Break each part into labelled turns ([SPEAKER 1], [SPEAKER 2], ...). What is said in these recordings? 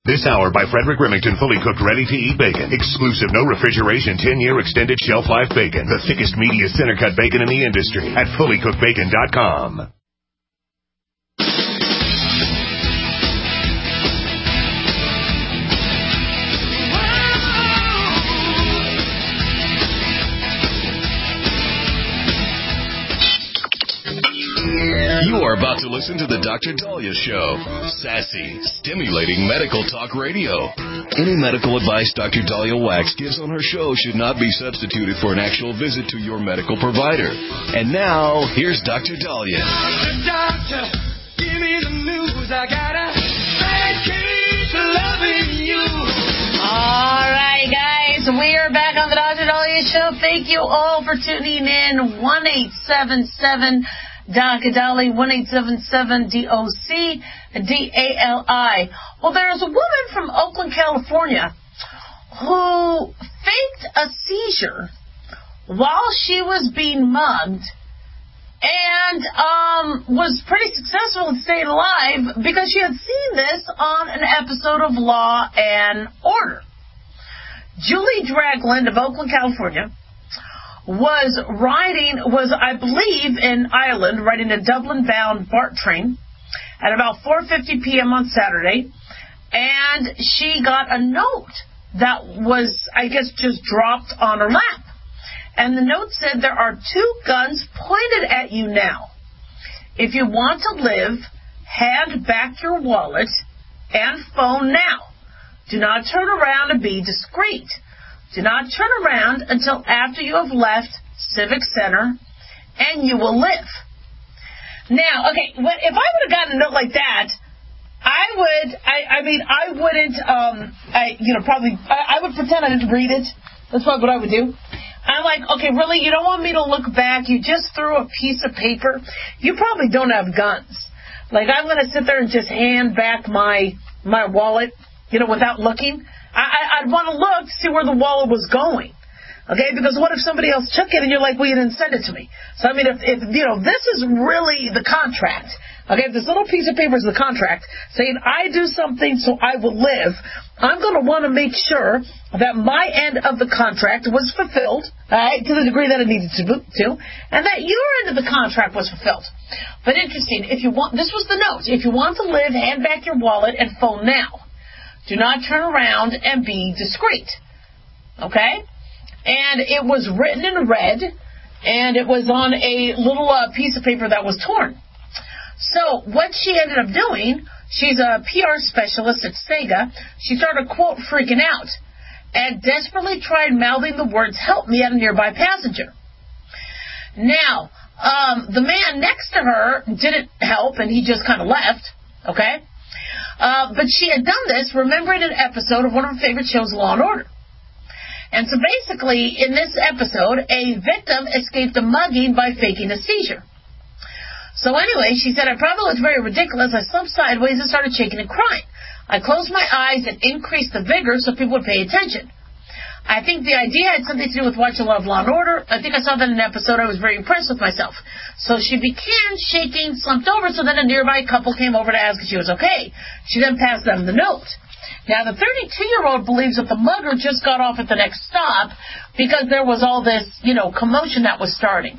[SPEAKER 1] This hour by Frederick Remington, fully cooked, ready-to-eat bacon. Exclusive, no refrigeration, 10-year extended shelf life bacon. The thickest, meatiest center-cut bacon in the industry at fullycookedbacon.com.
[SPEAKER 2] You are about to listen to the Dr. Dahlia Show. Sassy, stimulating medical talk radio. Any medical advice Dr. Dahlia Wax gives on her show should not be substituted for an actual visit to your medical provider. And now, here's Dr. Dahlia.
[SPEAKER 3] Doctor, give me the news. I got a bad case of loving you.
[SPEAKER 4] All right, guys, we are back on the Dr. Dahlia Show. Thank you all for tuning in. 1-877 Dr. Dali, 1-877-DOC-DALI. Well, there's a woman from Oakland, California, who faked a seizure while she was being mugged and was pretty successful in staying alive because she had seen this on an episode of Law and Order. Julie Dragland of Oakland, California, was, I believe, in Ireland, riding a Dublin-bound BART train at about 4:50 p.m. on Saturday, and she got a note that was, I guess, just dropped on her lap. And the note said, there are 2 guns pointed at you now. If you want to live, hand back your wallet and phone now. Do not turn around and be discreet. Do not turn around until after you have left Civic Center, and you will live. Now, okay, if I would have gotten a note like that, I would pretend I didn't read it. That's probably what I would do. I'm like, okay, really, you don't want me to look back? You just threw a piece of paper? You probably don't have guns. Like, I'm going to sit there and just hand back my wallet, without looking. I'd want to look to see where the wallet was going. Okay, because what if somebody else took it and you're like, well, you didn't send it to me? So, I mean, if this is really the contract, okay, if this little piece of paper is the contract saying I do something so I will live, I'm going to want to make sure that my end of the contract was fulfilled, all right, to the degree that it needed to, and that your end of the contract was fulfilled. But interesting, this was the note. If you want to live, hand back your wallet and phone now. Do not turn around and be discreet. Okay? And it was written in red, and it was on a little piece of paper that was torn. So what she ended up doing, she's a PR specialist at Sega, she started, quote, freaking out, and desperately tried mouthing the words, help me, at a nearby passenger. Now, the man next to her didn't help, and he just kind of left, okay? But she had done this remembering an episode of one of her favorite shows, Law and Order. And so basically, in this episode, a victim escaped a mugging by faking a seizure. So anyway, she said, I probably looked very ridiculous. I slumped sideways and started shaking and crying. I closed my eyes and increased the vigor so people would pay attention. I think the idea had something to do with watching a lot of Law and Order. I think I saw that in an episode. I was very impressed with myself. So she began shaking, slumped over, so then a nearby couple came over to ask if she was okay. She then passed them the note. Now, the 32-year-old believes that the mugger just got off at the next stop because there was all this, commotion that was starting.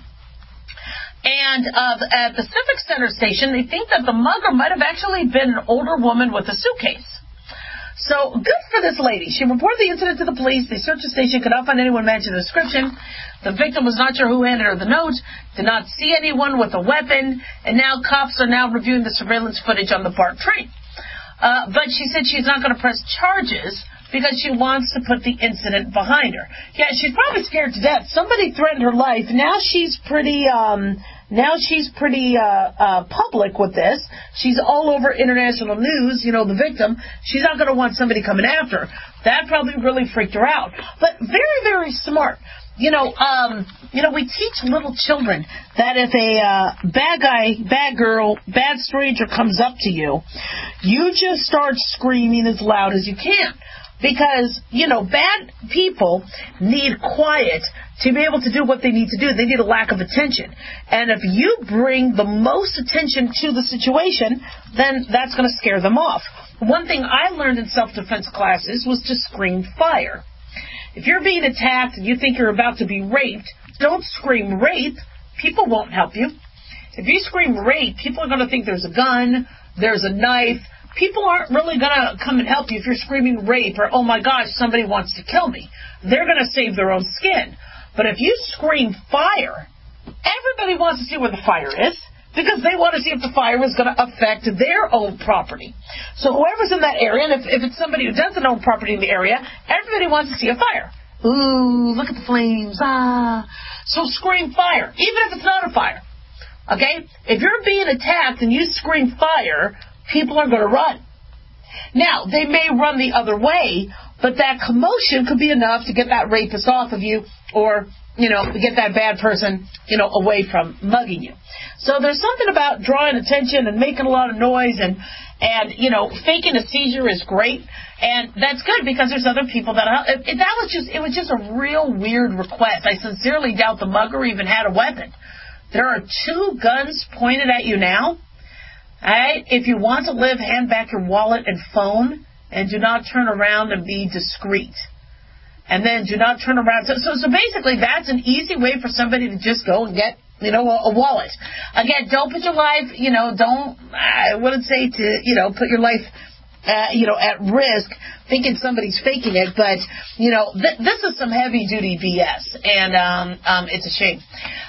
[SPEAKER 4] And at the Civic Center station, they think that the mugger might have actually been an older woman with a suitcase. So, good for this lady. She reported the incident to the police. They searched the station, could not find anyone matching the description. The victim was not sure who handed her the note, did not see anyone with a weapon, and now cops are now reviewing the surveillance footage on the BART train. But she said she's not going to press charges because she wants to put the incident behind her. Yeah, she's probably scared to death. Somebody threatened her life. Now she's pretty public with this. She's all over international news, the victim. She's not going to want somebody coming after her. That probably really freaked her out. But very, very smart. We teach little children that if a bad guy, bad girl, bad stranger comes up to you, you just start screaming as loud as you can. Because, bad people need quiet to be able to do what they need to do. They need a lack of attention. And if you bring the most attention to the situation, then that's going to scare them off. one thing I learned in self-defense classes was to scream fire. If you're being attacked and you think you're about to be raped, don't scream rape. People won't help you. If you scream rape, people are going to think there's a gun, there's a knife. People aren't really going to come and help you if you're screaming rape or, oh my gosh, somebody wants to kill me. They're going to save their own skin. But if you scream fire, everybody wants to see where the fire is because they want to see if the fire is going to affect their own property. So whoever's in that area, and if it's somebody who doesn't own property in the area, everybody wants to see a fire. Ooh, look at the flames. Ah. So scream fire, even if it's not a fire. Okay? If you're being attacked and you scream fire, people are going to run. Now, they may run the other way, but that commotion could be enough to get that rapist off of you or, get that bad person, away from mugging you. So there's something about drawing attention and making a lot of noise and faking a seizure is great. And that's good because there's other people that it was just a real weird request. I sincerely doubt the mugger even had a weapon. There are 2 guns pointed at you now. All right? If you want to live, hand back your wallet and phone and do not turn around and be discreet. And then do not turn around. So basically that's an easy way for somebody to just go and get, a wallet. Again, don't put your life, I wouldn't say to, put your life, at risk thinking somebody's faking it, but, this is some heavy duty BS and, it's a shame.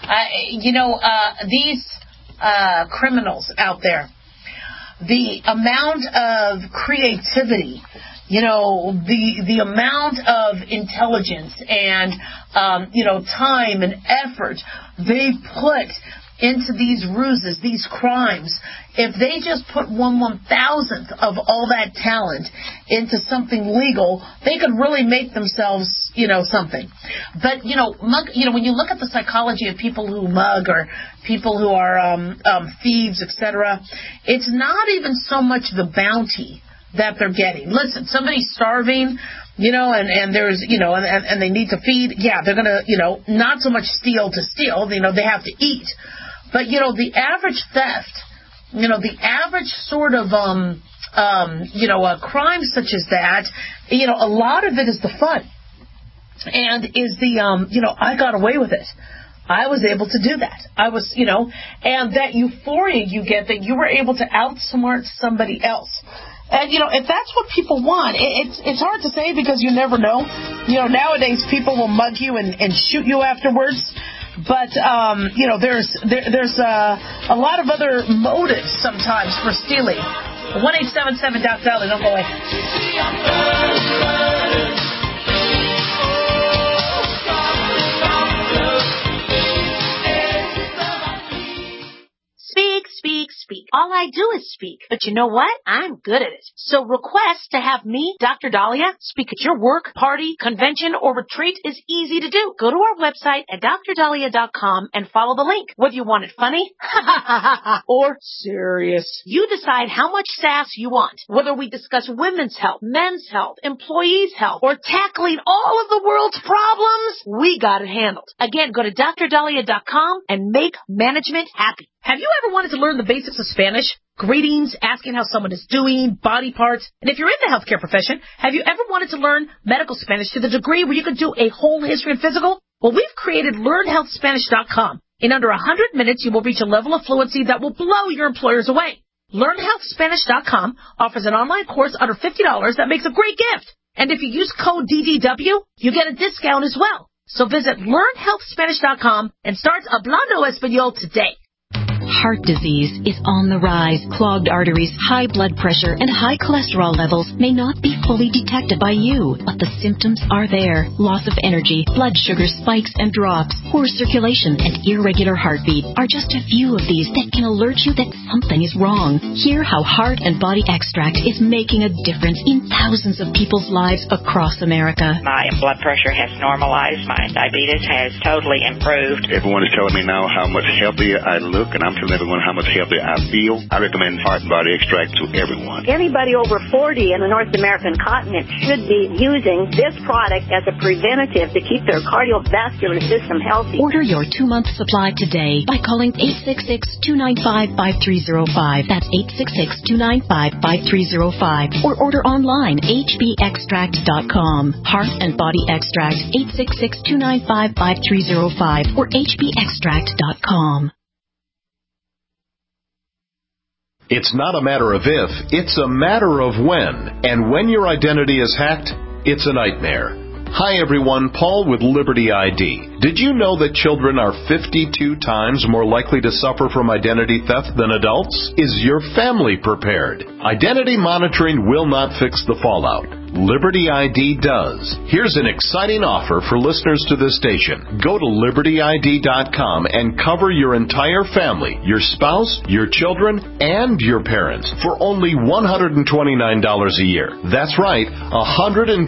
[SPEAKER 4] These, criminals out there, the amount of creativity, the amount of intelligence and, time and effort they put into these ruses, these crimes, if they just put 1/1000th of all that talent into something legal, they could really make themselves, something. But, when you look at the psychology of people who mug or people who are thieves, etc., it's not even so much the bounty that they're getting. Listen, somebody's starving, and there's, and they need to feed. Yeah, they're going to, not so much steal to steal. They have to eat. But, the average theft, the average sort of, a crime such as that, a lot of it is the fun. And is the, I got away with it. I was able to do that. I was, and that euphoria you get that you were able to outsmart somebody else. And, if that's what people want, it's hard to say because you never know. Nowadays people will mug you and shoot you afterwards. But, there's a lot of other motives sometimes for stealing. 1-877-DOC-DOLLY. Don't go away. Speak. All I do is speak. But you know what? I'm good at it. So request to have me, Dr. Dahlia, speak at your work, party, convention, or retreat is easy to do. Go to our website at drdahlia.com and follow the link. Whether you want it funny or serious, you decide how much sass you want. Whether we discuss women's health, men's health, employees' health, or tackling all of the world's problems, we got it handled. Again, go to drdahlia.com and make management happy. Have you ever wanted to learn the basics of Spanish? Greetings, asking how someone is doing, body parts. And if you're in the healthcare profession, have you ever wanted to learn medical Spanish to the degree where you could do a whole history and physical? Well, we've created LearnHealthSpanish.com. In under 100 minutes, you will reach a level of fluency that will blow your employers away. LearnHealthSpanish.com offers an online course under $50 that makes a great gift. And if you use code DDW, you get a discount as well. So visit LearnHealthSpanish.com and start Hablando Español today.
[SPEAKER 5] Heart disease is on the rise. Clogged arteries, high blood pressure, and high cholesterol levels may not be fully detected by you, but the symptoms are there. Loss of energy, blood sugar spikes and drops, poor circulation, and irregular heartbeat are just a few of these that can alert you that something is wrong. Hear how Heart and Body Extract is making a difference in thousands of people's lives across America.
[SPEAKER 6] My blood pressure has normalized. My diabetes has totally improved.
[SPEAKER 7] Everyone is telling me now how much healthier I look, and I'm feeling
[SPEAKER 6] telling everyone how much healthier I feel, I recommend Heart and Body Extract to everyone.
[SPEAKER 7] Anybody over 40 in the North American continent should be using this product as a preventative to keep their cardiovascular system healthy.
[SPEAKER 5] Order your 2-month supply today by calling 866-295-5305. That's 866-295-5305. Or order online, hbextract.com. Heart and Body Extract, 866-295-5305 or hbextract.com.
[SPEAKER 8] It's not a matter of if, it's a matter of when. And when your identity is hacked, it's a nightmare. Hi everyone, Paul with Liberty ID. Did you know that children are 52 times more likely to suffer from identity theft than adults? Is your family prepared? Identity monitoring will not fix the fallout. Liberty ID does. Here's an exciting offer for listeners to this station. Go to LibertyID.com and cover your entire family, your spouse, your children, and your parents for only $129 a year. That's right, $129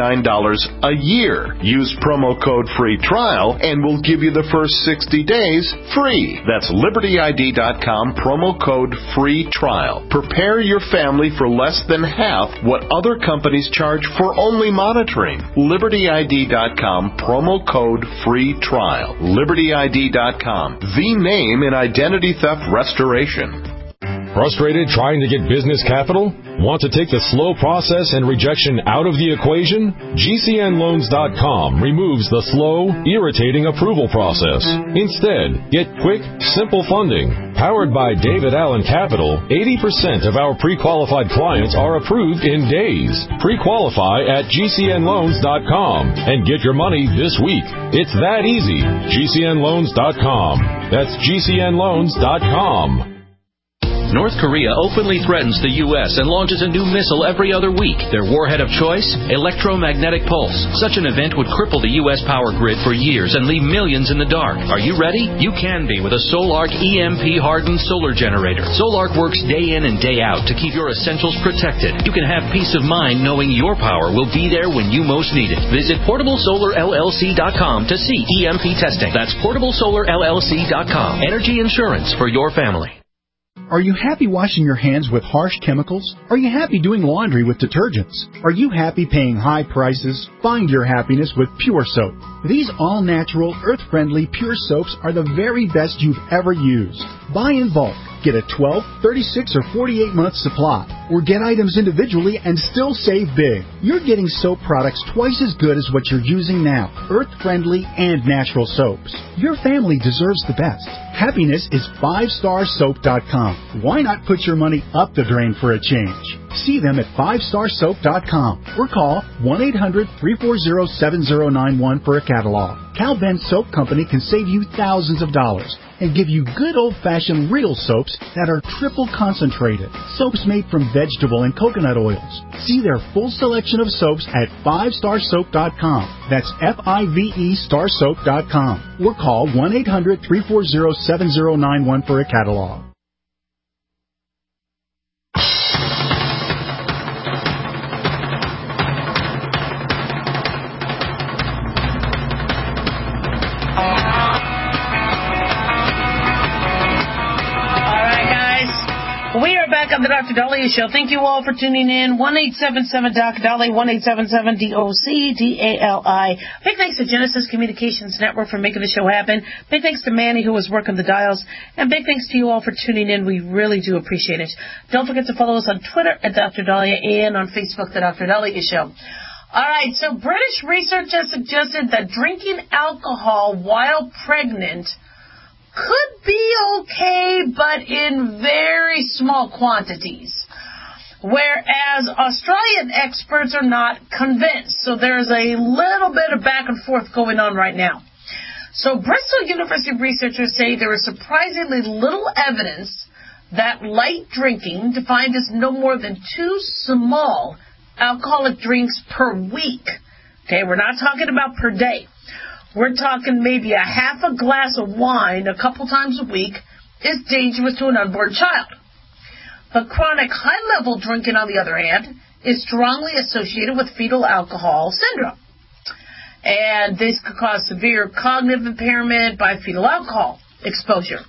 [SPEAKER 8] a year. Use promo code free trial and we'll give you the first 60 days free. That's LibertyID.com, promo code free trial. Prepare your family for less than half what other companies charge for only monitoring. LibertyID.com, promo code free trial. LibertyID.com, the name in identity theft restoration.
[SPEAKER 9] Frustrated trying to get business capital? Want to take the slow process and rejection out of the equation? GCNloans.com removes the slow, irritating approval process. Instead, get quick, simple funding. Powered by David Allen Capital, 80% of our pre-qualified clients are approved in days. Pre-qualify at GCNloans.com and get your money this week. It's that easy. GCNloans.com. That's GCNloans.com.
[SPEAKER 10] North Korea openly threatens the U.S. and launches a new missile every other week. Their warhead of choice? Electromagnetic pulse. Such an event would cripple the U.S. power grid for years and leave millions in the dark. Are you ready? You can be with a Solarc EMP-hardened solar generator. Solarc works day in and day out to keep your essentials protected. You can have peace of mind knowing your power will be there when you most need it. Visit PortableSolarLLC.com to see EMP testing. That's PortableSolarLLC.com. Energy insurance for your family.
[SPEAKER 11] Are you happy washing your hands with harsh chemicals? Are you happy doing laundry with detergents? Are you happy paying high prices? Find your happiness with Pure Soap. These all-natural, earth-friendly Pure Soaps are the very best you've ever used. Buy in bulk. Get a 12, 36, or 48-month supply. Or get items individually and still save big. You're getting soap products twice as good as what you're using now. Earth-friendly and natural soaps. Your family deserves the best. Happiness is 5starsoap.com. Why not put your money up the drain for a change? See them at 5starsoap.com or call 1-800-340-7091 for a catalog. Cal Ben Soap Company can save you thousands of dollars and give you good old-fashioned real soaps that are triple concentrated. Soaps made from vegetable and coconut oils. See their full selection of soaps at 5starsoap.com. That's F-I-V-E starsoap.com. Or call 1-800-340-7091 for a catalog.
[SPEAKER 4] We are back on the Dr. Dahlia Show. Thank you all for tuning in. 1-877-Dr. Dahlia, 1-877-DOC-DALI. Big thanks to Genesis Communications Network for making the show happen. Big thanks to Manny, who was working the dials. And big thanks to you all for tuning in. We really do appreciate it. Don't forget to follow us on Twitter at Dr. Dahlia and on Facebook, the Dr. Dahlia Show. All right, so British research has suggested that drinking alcohol while pregnant could be okay, but in very small quantities. Whereas Australian experts are not convinced. So there's a little bit of back and forth going on right now. So Bristol University researchers say there is surprisingly little evidence that light drinking, defined as no more than 2 small alcoholic drinks per week. Okay, we're not talking about per day. We're talking maybe a half a glass of wine a couple times a week is dangerous to an unborn child. But chronic high-level drinking, on the other hand, is strongly associated with fetal alcohol syndrome. And this could cause severe cognitive impairment by fetal alcohol exposure.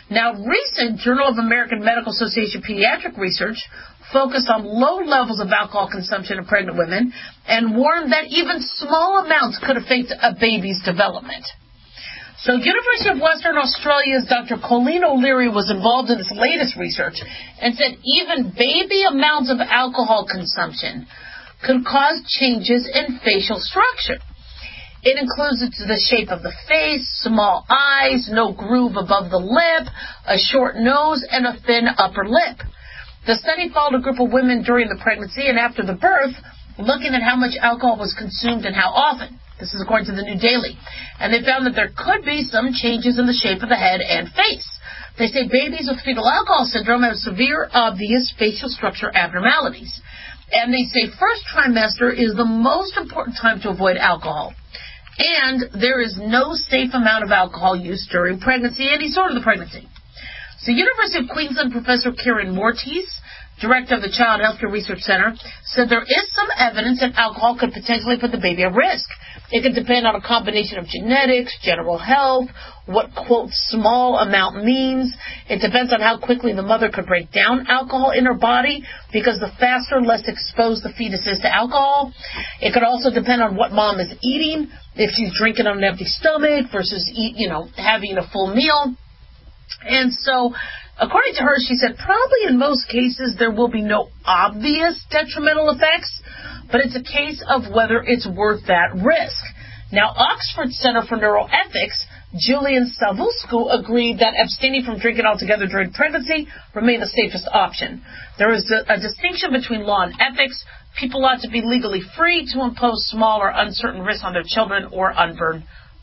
[SPEAKER 4] Now, recent Journal of American Medical Association pediatric research focused on low levels of alcohol consumption in pregnant women and warned that even small amounts could affect a baby's development. So University of Western Australia's Dr. Colleen O'Leary was involved in this latest research and said even baby amounts of alcohol consumption could cause changes in facial structure. It includes the shape of the face, small eyes, no groove above the lip, a short nose, and a thin upper lip. The study followed a group of women during the pregnancy and after the birth, looking at how much alcohol was consumed and how often. This is according to the New Daily. And they found that there could be some changes in the shape of the head and face. They say babies with fetal alcohol syndrome have severe, obvious facial structure abnormalities. And they say first trimester is the most important time to avoid alcohol. And there is no safe amount of alcohol use during pregnancy, any sort of the pregnancy. So University of Queensland Professor Karen Mortiz, director of the Child Healthcare Research Center, said there is some evidence that alcohol could potentially put the baby at risk. It could depend on a combination of genetics, general health, what, quote, small amount means. It depends on how quickly the mother could break down alcohol in her body, because the faster, less exposed the fetus is to alcohol. It could also depend on what mom is eating, if she's drinking on an empty stomach versus, having a full meal. And so, according to her, she said probably in most cases there will be no obvious detrimental effects, but it's a case of whether it's worth that risk. Now, Oxford Center for Neuroethics, Julian Savulescu, agreed that abstaining from drinking altogether during pregnancy remained the safest option. There is a distinction between law and ethics. People ought to be legally free to impose small or uncertain risks on their children or unborn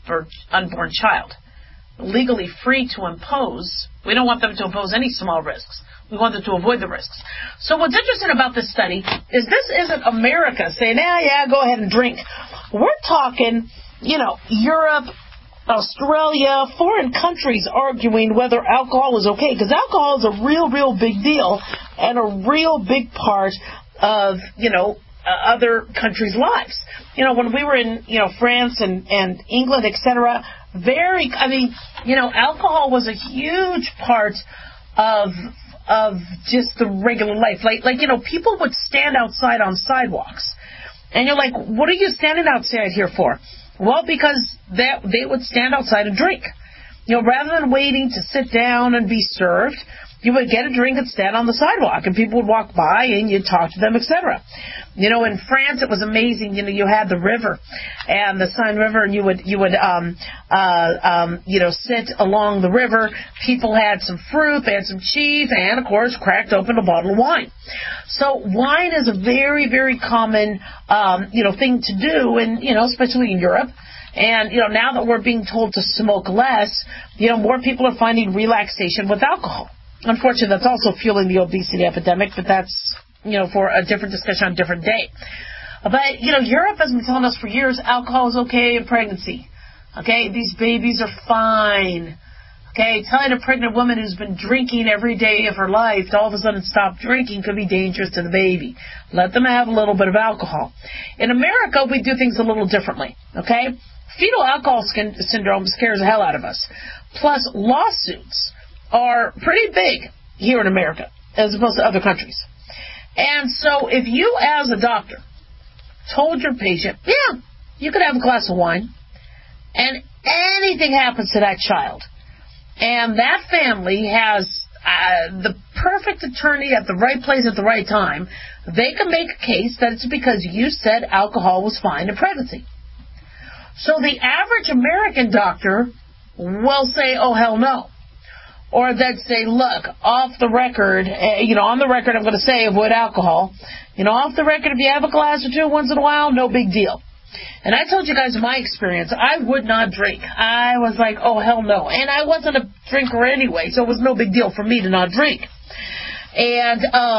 [SPEAKER 4] child. Legally free to impose. We don't want them to impose any small risks. We want them to avoid the risks. So what's interesting about this study is this isn't America saying, go ahead and drink. We're talking, Europe, Australia, foreign countries arguing whether alcohol is okay, because alcohol is a real, real big deal and a real big part of, other countries' lives. When we were in, France and England, etc., alcohol was a huge part of just the regular life. Like people would stand outside on sidewalks. And you're like, what are you standing outside here for? Well, because they would stand outside and drink. Rather than waiting to sit down and be served, you would get a drink and stand on the sidewalk, and people would walk by and you'd talk to them, etc. In France it was amazing. You had the river, and the Seine River, and you would sit along the river. People had some fruit, they had some cheese, and of course cracked open a bottle of wine. So wine is a very, very common thing to do, and especially in Europe. And now that we're being told to smoke less, more people are finding relaxation with alcohol. Unfortunately, that's also fueling the obesity epidemic, but that's, for a different discussion on a different day. But, Europe has been telling us for years alcohol is okay in pregnancy. Okay, these babies are fine. Okay, telling a pregnant woman who's been drinking every day of her life to all of a sudden stop drinking could be dangerous to the baby. Let them have a little bit of alcohol. In America, we do things a little differently. Okay, fetal alcohol syndrome scares the hell out of us. Plus, lawsuits are pretty big here in America as opposed to other countries. And so if you as a doctor told your patient, you could have a glass of wine, and anything happens to that child, and that family has the perfect attorney at the right place at the right time, they can make a case that it's because you said alcohol was fine in pregnancy. So the average American doctor will say, oh, hell no. Or they'd say, look, off the record, on the record I'm going to say avoid alcohol. Off the record, if you have a glass or two once in a while, no big deal. And I told you guys my experience. I would not drink. I was like, oh, hell no. And I wasn't a drinker anyway, so it was no big deal for me to not drink. And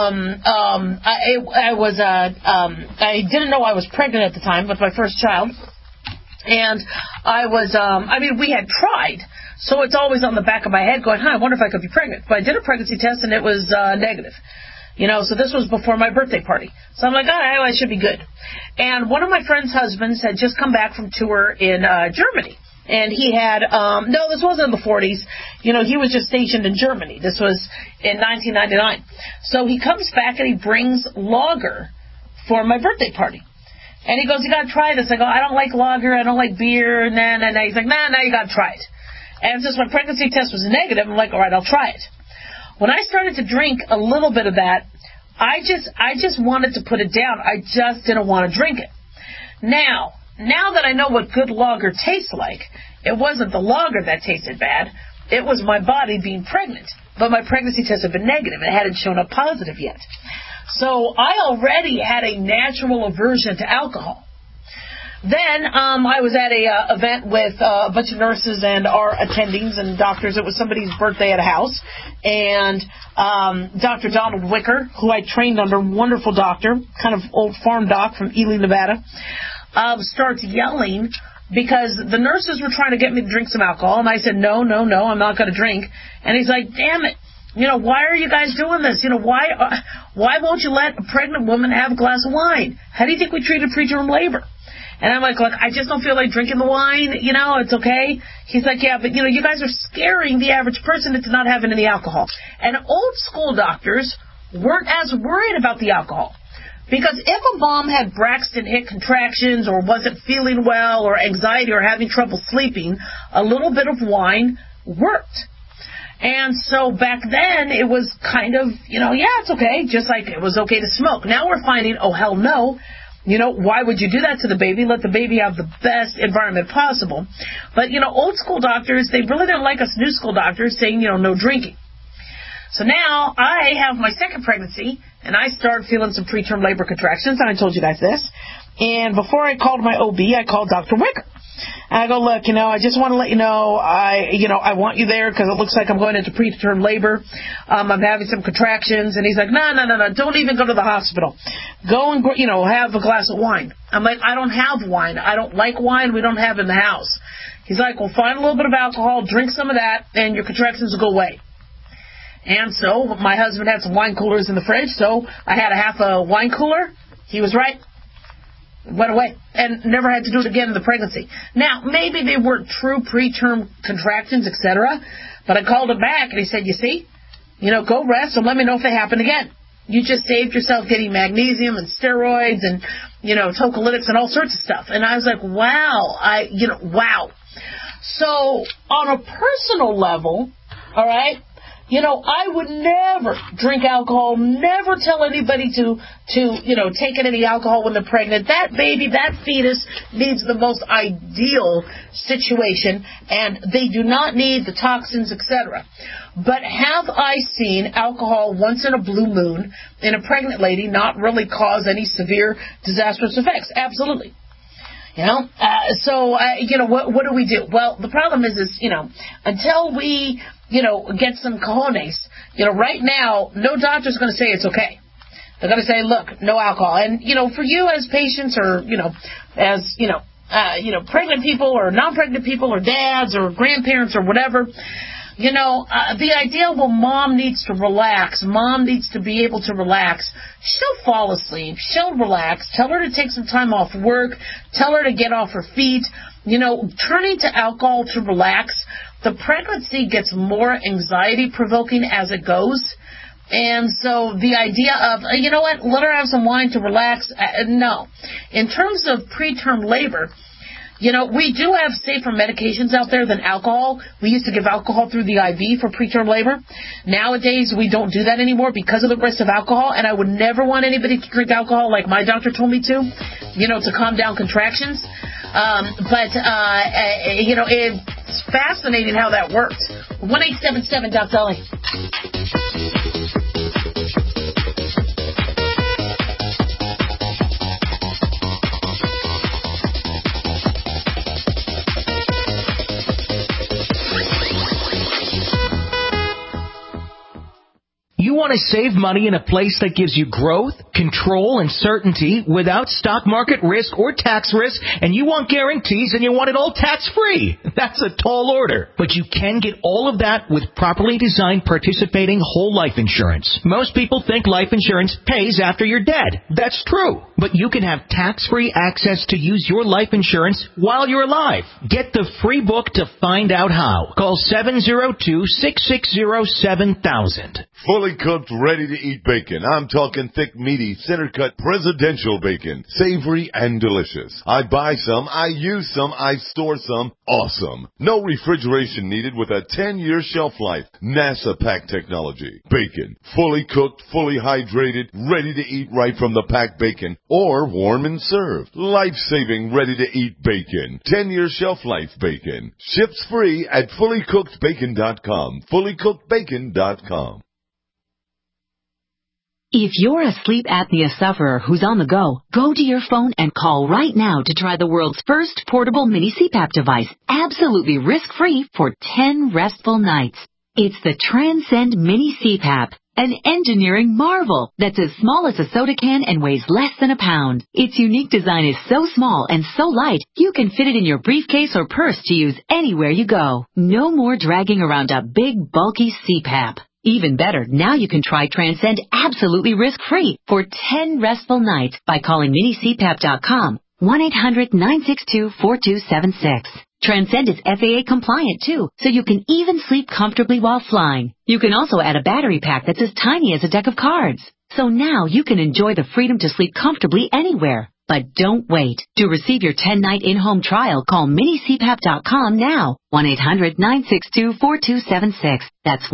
[SPEAKER 4] I didn't know I was pregnant at the time with my first child. And I was, we had tried. So it's always on the back of my head going, I wonder if I could be pregnant. But I did a pregnancy test and it was negative. So this was before my birthday party. So I'm like, I should be good. And one of my friend's husbands had just come back from tour in Germany. And he had, no, this wasn't in the 40s. You know, he was just stationed in Germany. This was in 1999. So he comes back and he brings lager for my birthday party. And he goes, you got to try this. I go, I don't like lager. I don't like beer. Nah. He's like, nah, you got to try it. And since my pregnancy test was negative, I'm like, all right, I'll try it. When I started to drink a little bit of that, I just wanted to put it down. I just didn't want to drink it. Now that I know what good lager tastes like, it wasn't the lager that tasted bad. It was my body being pregnant. But my pregnancy test had been negative. It hadn't shown up positive yet. So I already had a natural aversion to alcohol. Then I was at a event with a bunch of nurses and our attendings and doctors. It was somebody's birthday at a house. And Dr. Donald Wicker, who I trained under, wonderful doctor, kind of old farm doc from Ely, Nevada, starts yelling because the nurses were trying to get me to drink some alcohol. And I said, no, I'm not going to drink. And he's like, damn it. You know, why are you guys doing this? You know, why won't you let a pregnant woman have a glass of wine? How do you think we treated preterm labor? And I'm like, look, I just don't feel like drinking the wine. You know, it's okay. He's like, yeah, but, you know, you guys are scaring the average person into not having any alcohol. And old school doctors weren't as worried about the alcohol. Because if a mom had Braxton Hicks contractions or wasn't feeling well or anxiety or having trouble sleeping, a little bit of wine worked. And so back then it was kind of, you know, yeah, it's okay, just like it was okay to smoke. Now we're finding, oh, hell no. You know, why would you do that to the baby? Let the baby have the best environment possible. But, you know, old school doctors, they really didn't like us new school doctors saying, you know, no drinking. So now I have my second pregnancy, and I start feeling some preterm labor contractions, and I told you guys this. And before I called my OB, I called Dr. Wicker. And I go, look, you know, I just want to let you know, I want you there because it looks like I'm going into preterm labor. I'm having some contractions. And he's like, no, don't even go to the hospital. Go and, you know, have a glass of wine. I'm like, I don't have wine. I don't like wine. We don't have it in the house. He's like, well, find a little bit of alcohol, drink some of that, and your contractions will go away. And so my husband had some wine coolers in the fridge, so I had a half a wine cooler. He was right. Went away and never had to do it again in the pregnancy. Now, maybe they weren't true preterm contractions, etc., but I called him back and he said, you see, you know, go rest and let me know if they happen again. You just saved yourself getting magnesium and steroids and, you know, tocolytics and all sorts of stuff. And I was like, wow. So on a personal level, all right, you know, I would never drink alcohol, never tell anybody to you know, take any alcohol when they're pregnant. That baby, that fetus needs the most ideal situation, and they do not need the toxins, etc. But have I seen alcohol once in a blue moon in a pregnant lady not really cause any severe disastrous effects? Absolutely. You know, you know, what do we do? Well, the problem is, you know, until we, you know, get some cojones, you know, right now, no doctor's going to say it's okay. They're going to say, look, no alcohol. And, you know, for you as patients or, you know, as, you know, pregnant people or non-pregnant people or dads or grandparents or whatever, you know, the idea, well, mom needs to relax. Mom needs to be able to relax. She'll fall asleep. She'll relax. Tell her to take some time off work. Tell her to get off her feet. You know, turning to alcohol to relax, the pregnancy gets more anxiety-provoking as it goes. And so the idea of, you know what, let her have some wine to relax, no. In terms of preterm labor, you know, we do have safer medications out there than alcohol. We used to give alcohol through the IV for preterm labor. Nowadays, we don't do that anymore because of the risk of alcohol, and I would never want anybody to drink alcohol like my doctor told me to, you know, to calm down contractions. You know, it's fascinating how that works. 1-877-DOC-DOLLY.
[SPEAKER 12] You want to save money in a place that gives you growth, control, and certainty without stock market risk or tax risk, and you want guarantees and you want it all tax-free. That's a tall order. But you can get all of that with properly designed participating whole life insurance. Most people think life insurance pays after you're dead. That's true. But you can have tax-free access to use your life insurance while you're alive. Get the free book to find out how. Call 702-660-7000.
[SPEAKER 13] Fully cooked, ready-to-eat bacon. I'm talking thick, meaty, center-cut presidential bacon. Savory and delicious. I buy some, I use some, I store some. Awesome. No refrigeration needed with a 10-year shelf life. NASA pack technology. Bacon. Fully cooked, fully hydrated, ready to eat right from the packed bacon. Or warm and served. Life-saving, ready-to-eat bacon. 10-year shelf life bacon. Ships free at fullycookedbacon.com. Fullycookedbacon.com.
[SPEAKER 5] If you're a sleep apnea sufferer who's on the go to your phone and call right now to try the world's first portable mini CPAP device, absolutely risk-free for 10 restful nights. It's the Transcend Mini CPAP, an engineering marvel that's as small as a soda can and weighs less than a pound. Its unique design is so small and so light, you can fit it in your briefcase or purse to use anywhere you go. No more dragging around a big, bulky CPAP. Even better, now you can try Transcend absolutely risk-free for 10 restful nights by calling minicpap.com, 1-800-962-4276. Transcend is FAA compliant too, so you can even sleep comfortably while flying. You can also add a battery pack that's as tiny as a deck of cards. So now you can enjoy the freedom to sleep comfortably anywhere. But don't wait. To receive your 10-night in-home trial, call minicpap.com now. 1-800-962-4276. That's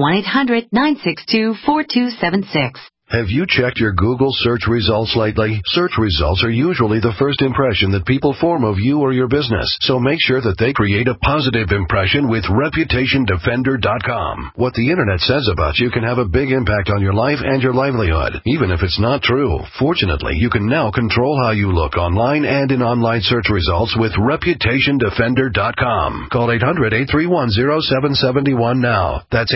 [SPEAKER 5] 1-800-962-4276.
[SPEAKER 14] Have you checked your Google search results lately? Search results are usually the first impression that people form of you or your business, so make sure that they create a positive impression with ReputationDefender.com. What the Internet says about you can have a big impact on your life and your livelihood, even if it's not true. Fortunately, you can now control how you look online and in online search results with ReputationDefender.com. Call 800-831-0771 now. That's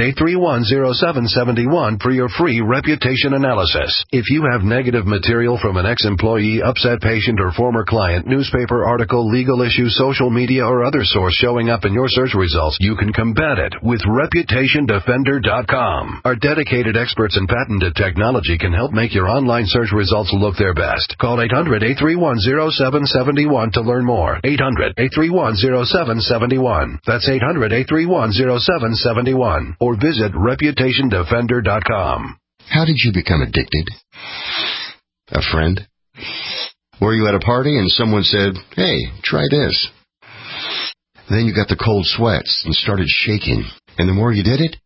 [SPEAKER 14] 800-831-0771 for your free reputation analysis. If you have negative material from an ex-employee, upset patient, or former client, newspaper article, legal issue, social media, or other source showing up in your search results, you can combat it with ReputationDefender.com. Our dedicated experts in patented technology can help make your online search results look their best. Call 800-831-0771 to learn more. 800-831-0771. That's 800-831-0771. Or visit ReputationDefender.com.
[SPEAKER 15] How did you become addicted? A friend? Were you at a party and someone said, "Hey, try this"? Then you got the cold sweats and started shaking. And the more you did it,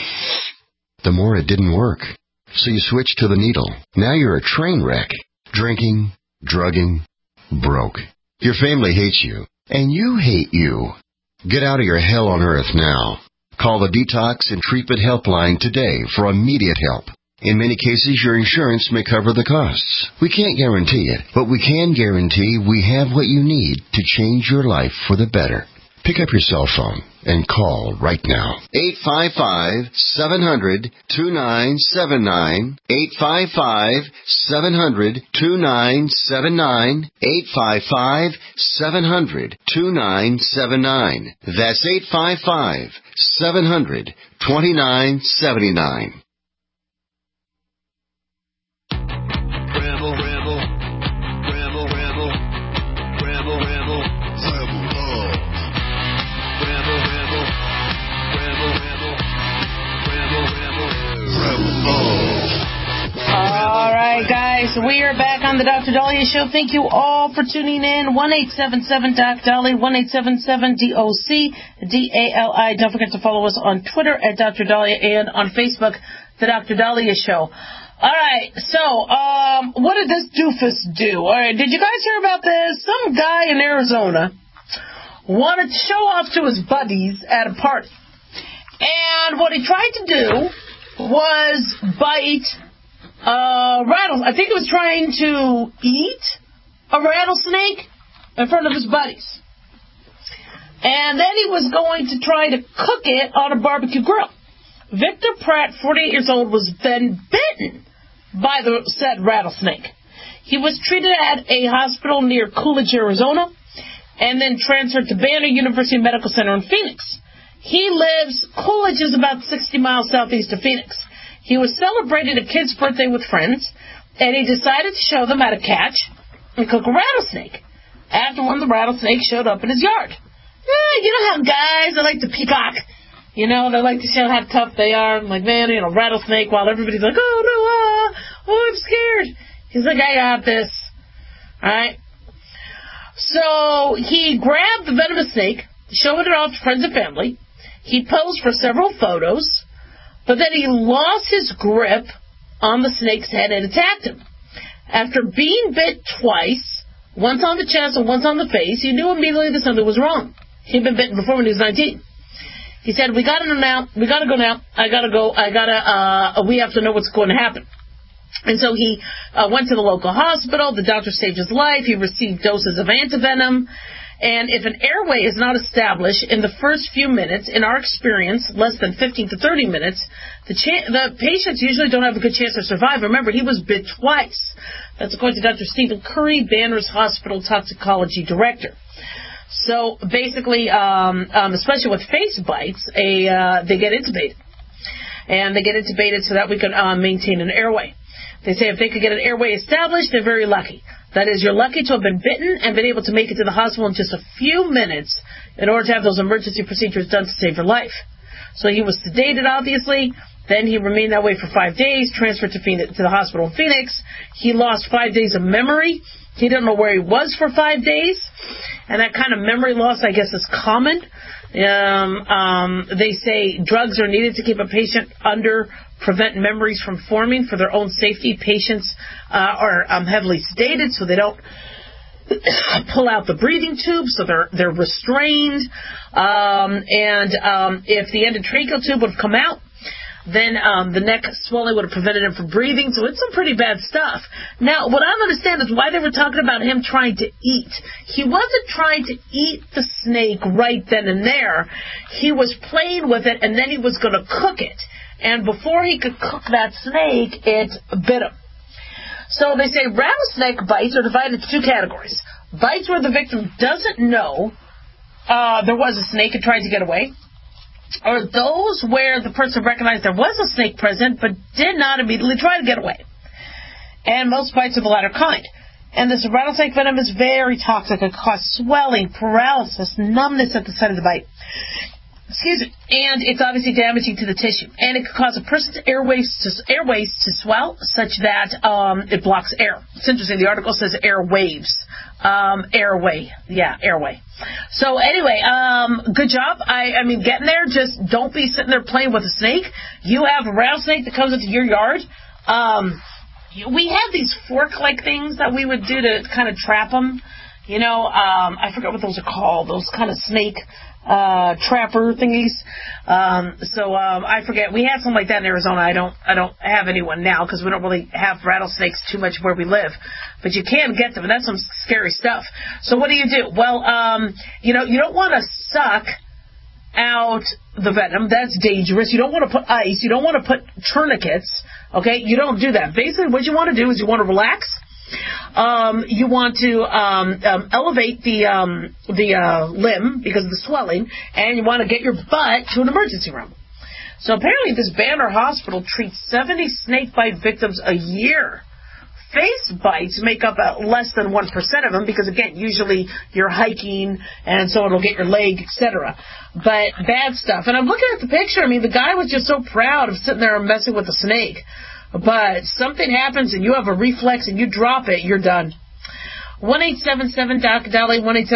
[SPEAKER 15] the more it didn't work. So you switched to the needle. Now you're a train wreck. Drinking, drugging, broke. Your family hates you. And you hate you. Get out of your hell on earth now. Call the Detox and Treatment Helpline today for immediate help. In many cases, your insurance may cover the costs. We can't guarantee it, but we can guarantee we have what you need to change your life for the better. Pick up your cell phone and call right now. 855-700-2979. 855-700-2979. 855-700-2979. That's 855-700-2979.
[SPEAKER 4] All right, guys, we are back on the Dr. Dahlia Show. Thank you all for tuning in. 1-877-DOC-DALI, 1-877-DOC-DALI. Don't forget to follow us on Twitter at Dr. Dahlia and on Facebook, The Dr. Dahlia Show. All right, so what did this doofus do? All right, did you guys hear about this? Some guy in Arizona wanted to show off to his buddies at a party. And what he tried to do was bite rattlesnake. I think he was trying to eat a rattlesnake in front of his buddies. And then he was going to try to cook it on a barbecue grill. Victor Pratt, 48 years old, was then bitten by the said rattlesnake. He was treated at a hospital near Coolidge, Arizona, and then transferred to Banner University Medical Center in Phoenix. Coolidge is about 60 miles southeast of Phoenix. He was celebrating a kid's birthday with friends, and he decided to show them how to catch and cook a rattlesnake. After one of the rattlesnakes showed up in his yard. You know how guys, they like to peacock. You know, they like to show how tough they are. I'm like, man, rattlesnake, while everybody's like, oh, no, I'm scared. He's like, I got this. All right? So he grabbed the venomous snake, showed it off to friends and family. He posed for several photos, but then he lost his grip on the snake's head and attacked him. After being bit twice, once on the chest and once on the face, he knew immediately that something was wrong. He'd been bitten before when he was 19. He said, we gotta go now. We have to know what's going to happen. And so he went to the local hospital. The doctor saved his life. He received doses of antivenom. And if an airway is not established in the first few minutes, in our experience, less than 15 to 30 minutes, the patients usually don't have a good chance to survive. Remember, he was bit twice. That's according to Dr. Stephen Curry, Banner's Hospital Toxicology Director. So basically, especially with face bites, they get intubated. And they get intubated so that we can maintain an airway. They say if they could get an airway established, they're very lucky. That is, you're lucky to have been bitten and been able to make it to the hospital in just a few minutes in order to have those emergency procedures done to save your life. So he was sedated, obviously. Then he remained that way for 5 days, transferred to the hospital in Phoenix. He lost 5 days of memory. He didn't know where he was for 5 days. And that kind of memory loss, I guess, is common. They say drugs are needed to keep a patient under, prevent memories from forming for their own safety. Patients are heavily sedated so they don't pull out the breathing tube, so they're restrained. If the endotracheal tube would have come out, then the neck swelling would have prevented him from breathing. So it's some pretty bad stuff. Now, what I don't understand is why they were talking about him trying to eat. He wasn't trying to eat the snake right then and there. He was playing with it, and then he was going to cook it. And before he could cook that snake, it bit him. So they say rattlesnake bites are divided into two categories. Bites where the victim doesn't know there was a snake and tried to get away, or those where the person recognized there was a snake present but did not immediately try to get away. And most bites are the latter kind. And this rattlesnake venom is very toxic. It causes swelling, paralysis, numbness at the site of the bite. Excuse me. And it's obviously damaging to the tissue. And it could cause a person's airways to swell such that it blocks air. It's interesting. The article says airwaves. Airway. Yeah, airway. So anyway, good job. I mean, getting there. Just don't be sitting there playing with a snake. You have a rattlesnake that comes into your yard. We had these fork-like things that we would do to kind of trap them. You know, I forget what those are called. Those kind of snake trapper thingies. I forget. We had something like that in Arizona. I don't have anyone now because we don't really have rattlesnakes too much where we live. But you can get them, and that's some scary stuff. So what do you do? Well, you don't want to suck out the venom. That's dangerous. You don't want to put ice. You don't want to put tourniquets. Okay? You don't do that. Basically, what you want to do is you want to relax. You want to elevate the limb because of the swelling, and you want to get your butt to an emergency room. So apparently this Banner Hospital treats 70 snake bite victims a year. Face bites make up less than 1% of them because, again, usually you're hiking and so it'll get your leg, etc. But bad stuff. And I'm looking at the picture. I mean, the guy was just so proud of sitting there and messing with the snake. But something happens and you have a reflex and you drop it, you're done. 1-877-DOC-DALI,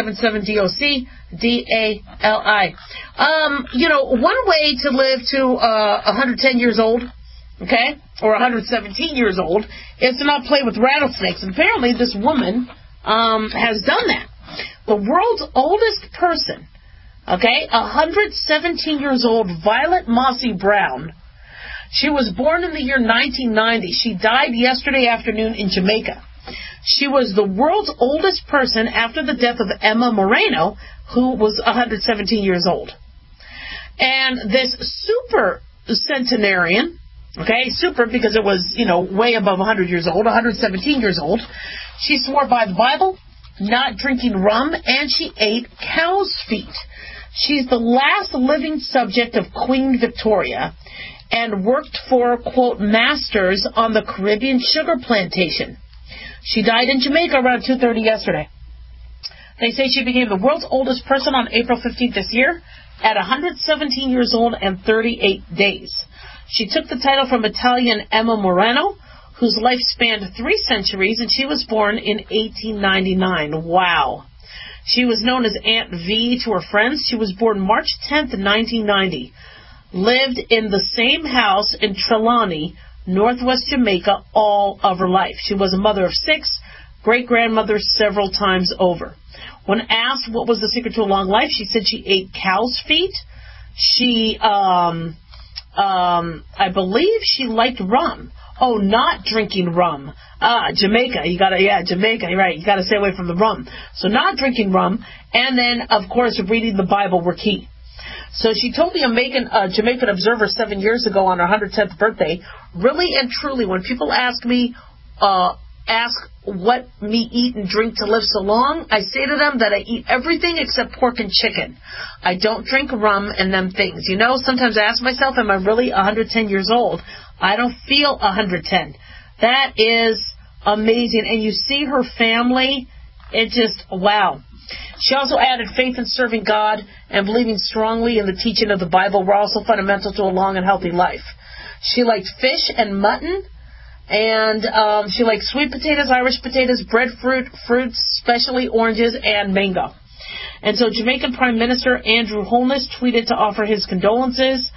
[SPEAKER 4] 1-877-DOC-DALI. One way to live to 110 years old, okay, or 117 years old, is to not play with rattlesnakes. And apparently this woman has done that. The world's oldest person, okay, 117 years old, Violet Mossy Brown. She was born in the year 1990. She died yesterday afternoon in Jamaica. She was the world's oldest person after the death of Emma Moreno, who was 117 years old. And this super centenarian. Okay, super because it was, way above 100 years old, 117 years old. She swore by the Bible, not drinking rum, and she ate cow's feet. She's the last living subject of Queen Victoria and worked for, quote, masters on the Caribbean sugar plantation. She died in Jamaica around 2:30 yesterday. They say she became the world's oldest person on April 15th this year at 117 years old and 38 days. She took the title from Italian Emma Moreno, whose life spanned 3 centuries, and she was born in 1899. Wow. She was known as Aunt V to her friends. She was born March 10th, 1990. Lived in the same house in Trelawney, northwest Jamaica, all of her life. She was a mother of 6, great-grandmother several times over. When asked what was the secret to a long life, she said she ate cow's feet. She, I believe she liked rum. Oh, not drinking rum. Jamaica. Jamaica, right. You gotta stay away from the rum. So not drinking rum. And then, of course, reading the Bible were key. So she told the Jamaican Observer 7 years ago on her 110th birthday, really and truly, when people ask me, what me eat and drink to live so long, I say to them that I eat everything except pork and chicken. I don't drink rum and them things. Sometimes I ask myself, am I really 110 years old? I don't feel 110. That is amazing. And you see her family, it just, wow. She also added faith in serving God and believing strongly in the teaching of the Bible were also fundamental to a long and healthy life. She liked fish and mutton, and she liked sweet potatoes, Irish potatoes, breadfruit, fruits, especially oranges, and mango. And so Jamaican Prime Minister Andrew Holness tweeted to offer his condolences.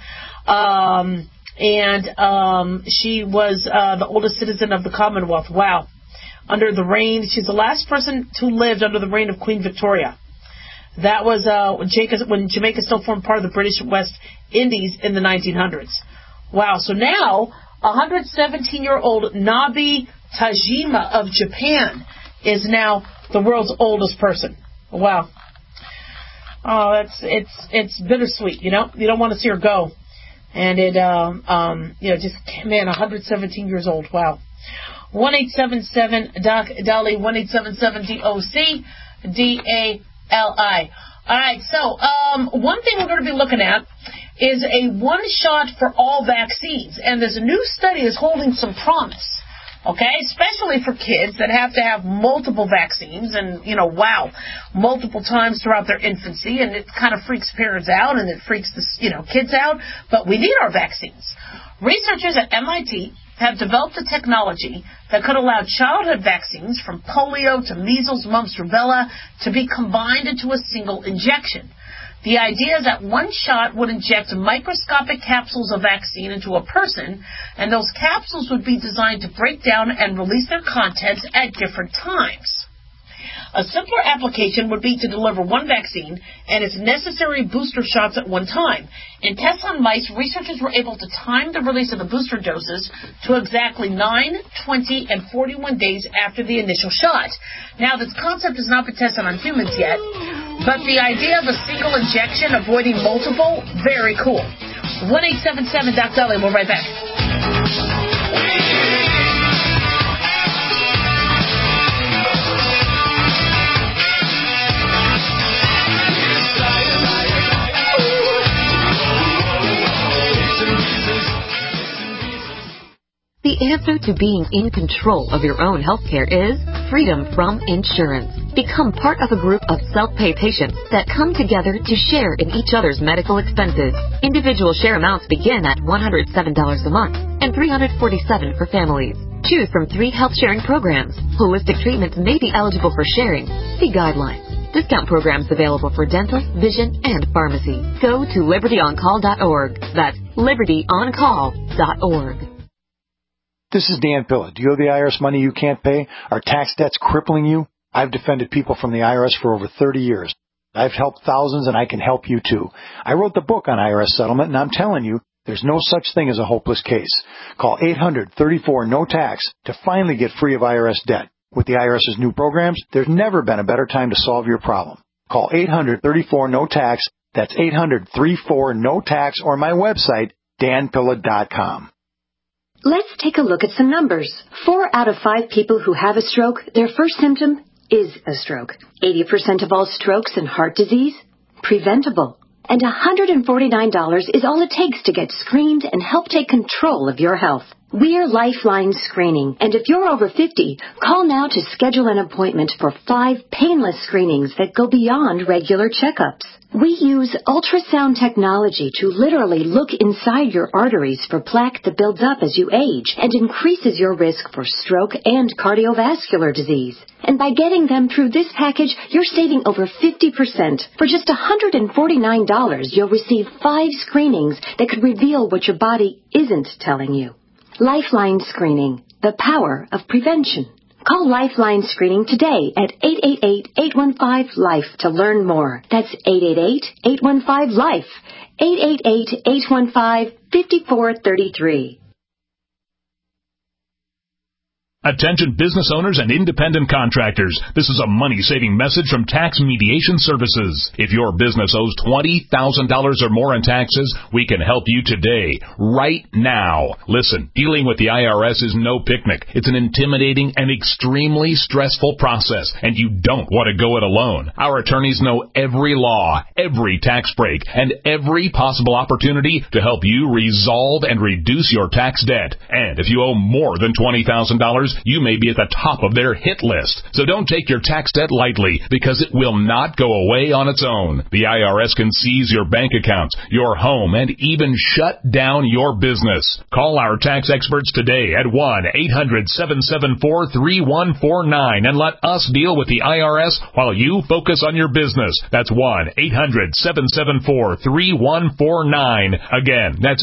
[SPEAKER 4] She was the oldest citizen of the Commonwealth. Wow. She's the last person who lived under the reign of Queen Victoria. That was when Jamaica still formed part of the British West Indies in the 1900s. Wow. So now, 117-year-old Nabi Tajima of Japan is now the world's oldest person. Wow. Oh, it's bittersweet, You don't want to see her go. And it, 117 years old. Wow. 1-877-DOC-DALI, 1-877-DOC-DALI. All right, so one thing we're going to be looking at is a one-shot for all vaccines. And this new study is holding some promise, okay, especially for kids that have to have multiple vaccines and, multiple times throughout their infancy. And it kind of freaks parents out and it freaks the, kids out. But we need our vaccines. Researchers at MIT have developed a technology that could allow childhood vaccines from polio to measles, mumps, rubella to be combined into a single injection. The idea is that one shot would inject microscopic capsules of vaccine into a person, and those capsules would be designed to break down and release their contents at different times. A simpler application would be to deliver one vaccine and its necessary booster shots at one time. In tests on mice, researchers were able to time the release of the booster doses to exactly 9, 20, and 41 days after the initial shot. Now, this concept has not been tested on humans yet, but the idea of a single injection avoiding multiple, very cool. 1-877-DOC-DALI. We'll be right back.
[SPEAKER 16] The answer to being in control of your own healthcare is freedom from insurance. Become part of a group of self-pay patients that come together to share in each other's medical expenses. Individual share amounts begin at $107 a month and $347 for families. Choose from 3 health-sharing programs. Holistic treatments may be eligible for sharing. See guidelines. Discount programs available for dental, vision, and pharmacy. Go to libertyoncall.org. That's libertyoncall.org.
[SPEAKER 17] This is Dan Pilla. Do you owe the IRS money you can't pay? Are tax debts crippling you? I've defended people from the IRS for over 30 years. I've helped thousands, and I can help you too. I wrote the book on IRS settlement, and I'm telling you, there's no such thing as a hopeless case. Call 800-34-NO-TAX to finally get free of IRS debt. With the IRS's new programs, there's never been a better time to solve your problem. Call 800-34-NO-TAX. That's 800-34-NO-TAX, or my website, danpilla.com.
[SPEAKER 18] Let's take a look at some numbers. 4 out of 5 people who have a stroke, their first symptom is a stroke. 80% of all strokes and heart disease, preventable. And $149 is all it takes to get screened and help take control of your health. We're Lifeline Screening, and if you're over 50, call now to schedule an appointment for 5 painless screenings that go beyond regular checkups. We use ultrasound technology to literally look inside your arteries for plaque that builds up as you age and increases your risk for stroke and cardiovascular disease. And by getting them through this package, you're saving over 50%. For just $149, you'll receive 5 screenings that could reveal what your body isn't telling you. Lifeline Screening, the power of prevention. Call Lifeline Screening today at 888-815-LIFE to learn more. That's 888-815-LIFE, 888-815-5433.
[SPEAKER 19] Attention business owners and independent contractors. This is a money-saving message from Tax Mediation Services. If your business owes $20,000 or more in taxes, we can help you today, right now. Listen, dealing with the IRS is no picnic. It's an intimidating and extremely stressful process, and you don't want to go it alone. Our attorneys know every law, every tax break, and every possible opportunity to help you resolve and reduce your tax debt. And if you owe more than $20,000, you may be at the top of their hit list. So don't take your tax debt lightly, because it will not go away on its own. The IRS can seize your bank accounts, your home, and even shut down your business. Call our tax experts today at 1-800-774-3149 and let us deal with the IRS while you focus on your business. That's 1-800-774-3149. Again, that's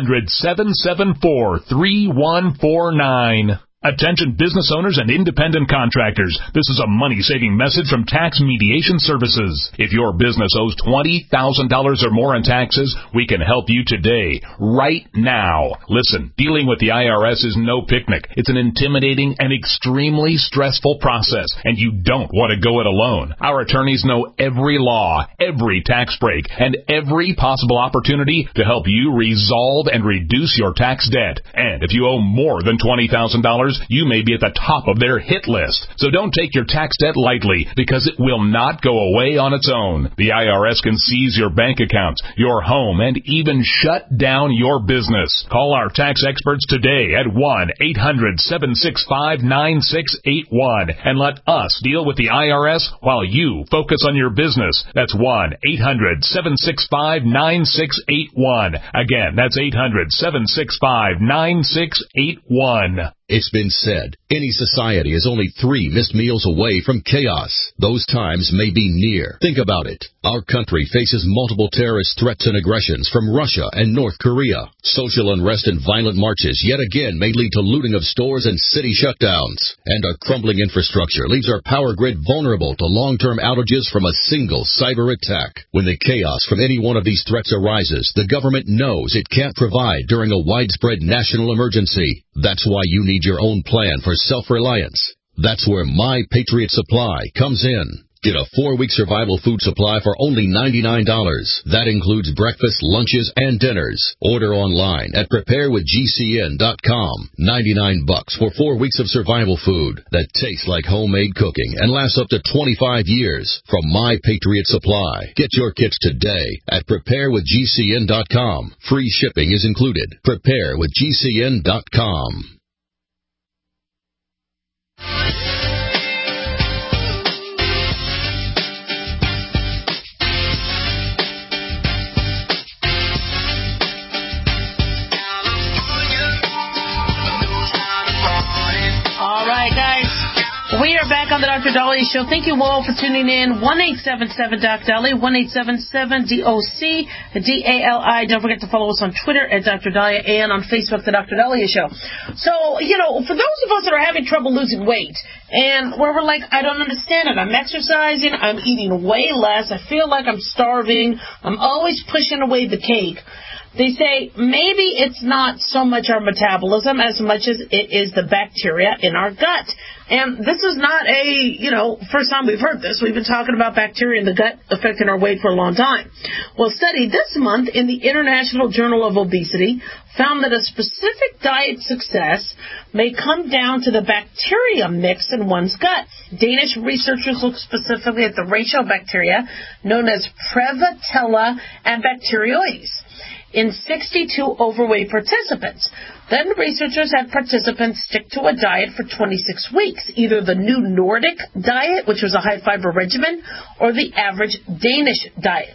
[SPEAKER 19] 800-774-3149. Attention business owners and independent contractors. This is a money-saving message from Tax Mediation Services. If your business owes $20,000 or more in taxes, we can help you today, right now. Listen, dealing with the IRS is no picnic. It's an intimidating and extremely stressful process, and you don't want to go it alone. Our attorneys know every law, every tax break, and every possible opportunity to help you resolve and reduce your tax debt. And if you owe more than $20,000, you may be at the top of their hit list. So don't take your tax debt lightly, because it will not go away on its own. The IRS can seize your bank accounts, your home, and even shut down your business. Call our tax experts today at 1-800-765-9681 and let us deal with the IRS while you focus on your business. That's 1-800-765-9681. Again, that's 800-765-9681.
[SPEAKER 20] It's been said, any society is only 3 missed meals away from chaos. Those times may be near. Think about it. Our country faces multiple terrorist threats and aggressions from Russia and North Korea. Social unrest and violent marches yet again may lead to looting of stores and city shutdowns. And our crumbling infrastructure leaves our power grid vulnerable to long-term outages from a single cyber attack. When the chaos from any one of these threats arises, the government knows it can't provide during a widespread national emergency. That's why you need your own plan for self-reliance. That's where My Patriot Supply comes in. Get a 4-week survival food supply for only $99. That includes breakfast, lunches, and dinners. Order online at preparewithgcn.com. $99 for 4 weeks of survival food that tastes like homemade cooking and lasts up to 25 years from My Patriot Supply. Get your kits today at preparewithgcn.com. Free shipping is included. Preparewithgcn.com.
[SPEAKER 4] We are back on the Dr. Dahlia Show. Thank you all for tuning in. 1-877-DOC-DALI, 1-877-DOC-DALI. Don't forget to follow us on Twitter at Dr. Dahlia and on Facebook, the Dr. Dahlia Show. So, for those of us that are having trouble losing weight, and where we're like, I don't understand it. I'm exercising. I'm eating way less. I feel like I'm starving. I'm always pushing away the cake. They say maybe it's not so much our metabolism as much as it is the bacteria in our gut. And this is not first time we've heard this. We've been talking about bacteria in the gut affecting our weight for a long time. Well, a study this month in the International Journal of Obesity found that a specific diet success may come down to the bacteria mix in one's gut. Danish researchers looked specifically at the ratio of bacteria known as Prevotella and Bacteroides in 62 overweight participants. Then the researchers had participants stick to a diet for 26 weeks, either the new Nordic diet, which was a high-fiber regimen, or the average Danish diet.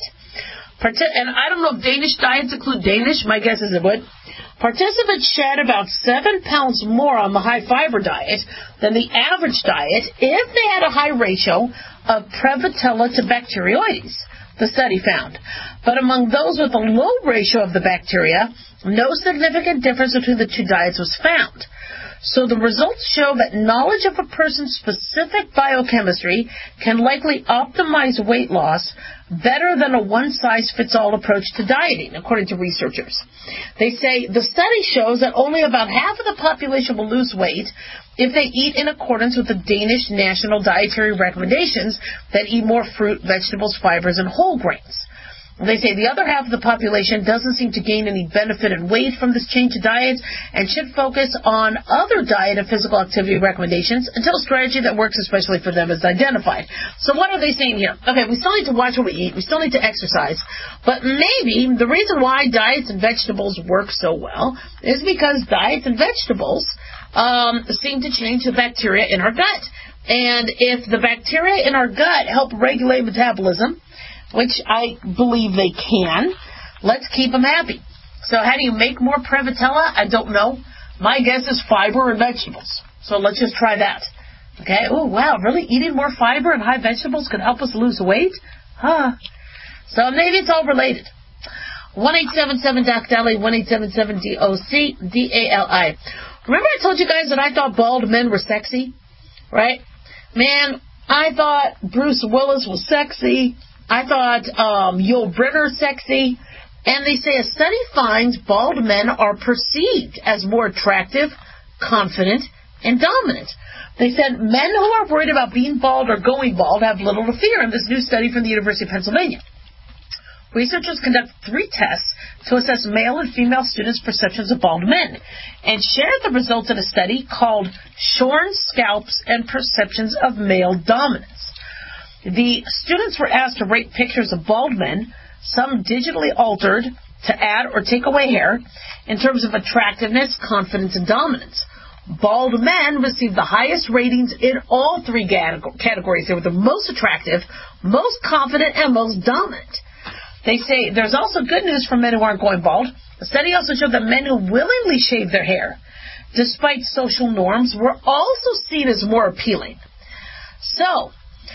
[SPEAKER 4] And I don't know if Danish diets include Danish. My guess is it would. Participants shed about 7 pounds more on the high-fiber diet than the average diet if they had a high ratio of Prevotella to Bacteroides, the study found. But among those with a low ratio of the bacteria, no significant difference between the two diets was found. So the results show that knowledge of a person's specific biochemistry can likely optimize weight loss better than a one-size-fits-all approach to dieting, according to researchers. They say the study shows that only about half of the population will lose weight if they eat in accordance with the Danish national dietary recommendations that eat more fruit, vegetables, fibers, and whole grains. They say the other half of the population doesn't seem to gain any benefit in weight from this change to diet and should focus on other diet and physical activity recommendations until a strategy that works especially for them is identified. So what are they saying here? Okay, we still need to watch what we eat. We still need to exercise. But maybe the reason why diets and vegetables work so well is because diets and vegetables seem to change the bacteria in our gut. And if the bacteria in our gut help regulate metabolism, which I believe they can, let's keep them happy. So how do you make more Prevotella? I don't know. My guess is fiber and vegetables. So let's just try that. Okay? Oh, wow. Really? Eating more fiber and high vegetables could help us lose weight? Huh. So maybe it's all related. 1-877-DOC-DALI, 1-877-DOC-DALI. Remember I told you guys that I thought bald men were sexy? Right? Man, I thought Bruce Willis was sexy. I thought Yul Brynner sexy. And they say a study finds bald men are perceived as more attractive, confident, and dominant. They said men who are worried about being bald or going bald have little to fear in this new study from the University of Pennsylvania. Researchers conduct 3 tests to assess male and female students' perceptions of bald men and shared the results in a study called Shorn Scalps and Perceptions of Male Dominance. The students were asked to rate pictures of bald men, some digitally altered to add or take away hair, in terms of attractiveness, confidence, and dominance. Bald men received the highest ratings in all 3 categories. They were the most attractive, most confident, and most dominant. They say there's also good news for men who aren't going bald. The study also showed that men who willingly shave their hair, despite social norms, were also seen as more appealing. So,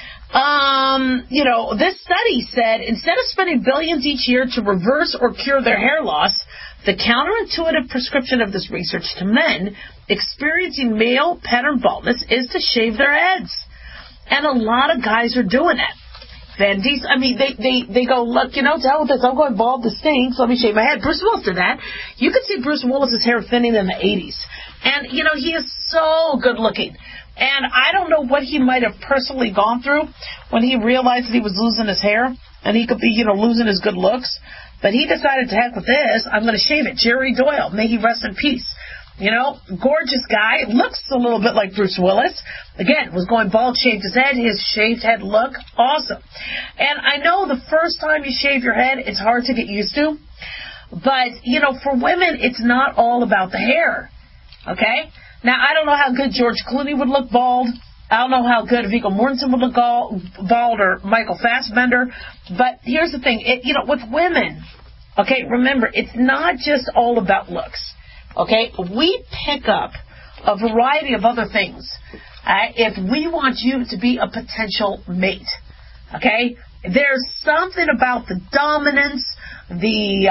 [SPEAKER 4] this study said instead of spending billions each year to reverse or cure their hair loss, the counterintuitive prescription of this research to men experiencing male pattern baldness is to shave their heads. And a lot of guys are doing it. They go, look, to hell with this, I'm going bald, this stinks, let me shave my head. Bruce Willis did that. You could see Bruce Willis' hair thinning in the 80s. And, he is so good looking. And I don't know what he might have personally gone through when he realized that he was losing his hair and he could be, losing his good looks. But he decided to heck with this. I'm going to shave it. Jerry Doyle, may he rest in peace. Gorgeous guy, looks a little bit like Bruce Willis. Again, was going bald, shaved his head, his shaved head look, awesome. And I know the first time you shave your head, it's hard to get used to. But, for women, it's not all about the hair. Okay? Now, I don't know how good George Clooney would look bald. I don't know how good Viggo Mortensen would look bald or Michael Fassbender. But here's the thing. With women, okay, remember, it's not just all about looks. Okay? We pick up a variety of other things if we want you to be a potential mate. Okay? There's something about the dominance, the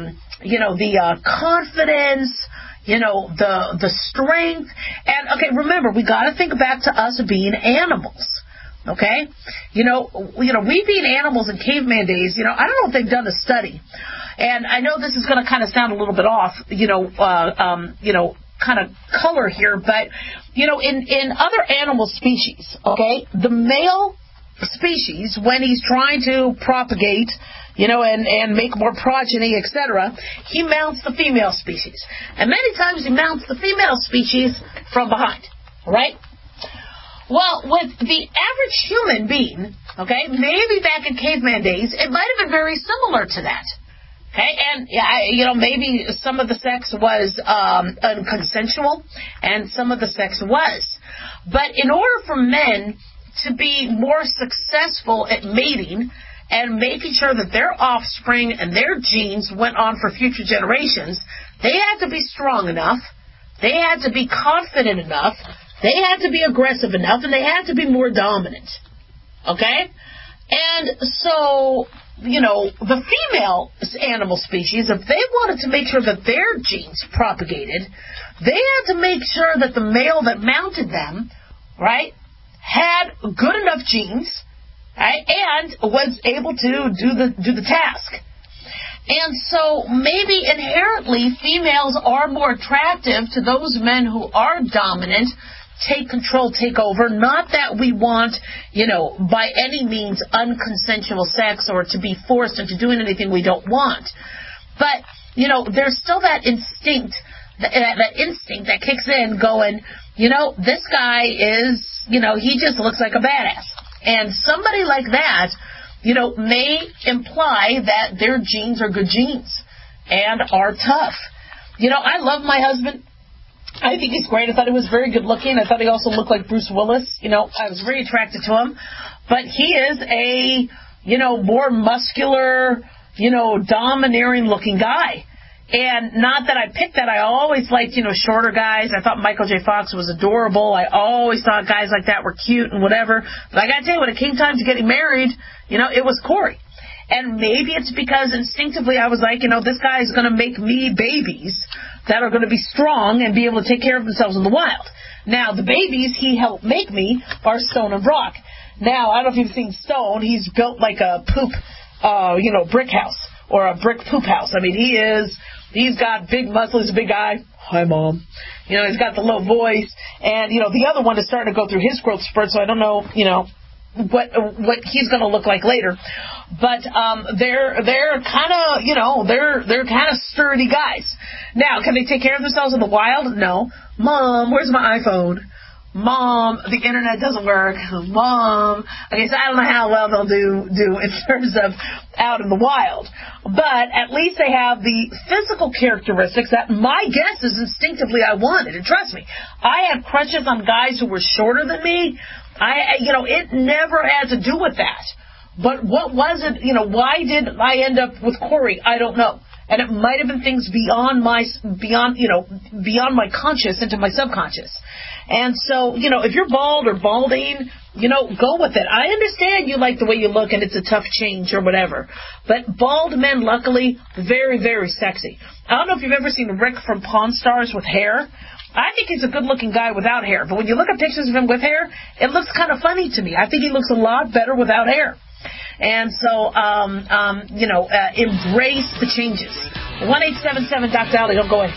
[SPEAKER 4] confidence, the strength. And, okay, remember, we got to think back to us being animals. Okay? We've been animals in caveman days. I don't know if they've done a study. And I know this is going to kind of sound a little bit off, kind of color here, but, in other animal species, okay, the male species, when he's trying to propagate, and make more progeny, etc., he mounts the female species. And many times he mounts the female species from behind, right? Well, with the average human being, okay, maybe back in caveman days, it might have been very similar to that. Okay, and maybe some of the sex was unconsensual, and some of the sex was. But in order for men to be more successful at mating and making sure that their offspring and their genes went on for future generations, they had to be strong enough, they had to be confident enough, they had to be aggressive enough, and they had to be more dominant. Okay? And so, the female animal species, if they wanted to make sure that their genes propagated, they had to make sure that the male that mounted them, right, had good enough genes, right, and was able to do the task. And so maybe inherently females are more attractive to those men who are dominant, take control, take over. Not that we want, by any means unconsensual sex or to be forced into doing anything we don't want. But, there's still that instinct, that instinct that kicks in going, this guy is, he just looks like a badass. And somebody like that, may imply that their genes are good genes and are tough. I love my husband. I think he's great. I thought he was very good looking. I thought he also looked like Bruce Willis. I was very attracted to him. But he is a, more muscular, domineering looking guy. And not that I picked that. I always liked, shorter guys. I thought Michael J. Fox was adorable. I always thought guys like that were cute and whatever. But I got to tell you, when it came time to getting married, it was Corey. And maybe it's because instinctively I was like, this guy is going to make me babies that are going to be strong and be able to take care of themselves in the wild. Now, the babies he helped make me are Stone and Brock. Now, I don't know if you've seen Stone. He's built like a poop, brick house or a brick poop house. I mean, he's got big muscles, a big guy. Hi, Mom. He's got the low voice. And, the other one is starting to go through his growth spurt, so I don't know, what he's going to look like later. But they're kind of, they're kind of sturdy guys. Now, can they take care of themselves in the wild? No. Mom, where's my iPhone? Mom, the internet doesn't work. Mom, okay, so I don't know how well they'll do in terms of out in the wild. But at least they have the physical characteristics that my guess is instinctively I wanted. And trust me, I had crushes on guys who were shorter than me. It never had to do with that. But what was it, why did I end up with Corey? I don't know. And it might have been things beyond my conscious into my subconscious. And so, if you're bald or balding, go with it. I understand you like the way you look and it's a tough change or whatever. But bald men, luckily, very, very sexy. I don't know if you've ever seen Rick from Pawn Stars with hair. I think he's a good-looking guy without hair. But when you look at pictures of him with hair, it looks kind of funny to me. I think he looks a lot better without hair. And so, embrace the changes. 1-877-Dr. Don't go away.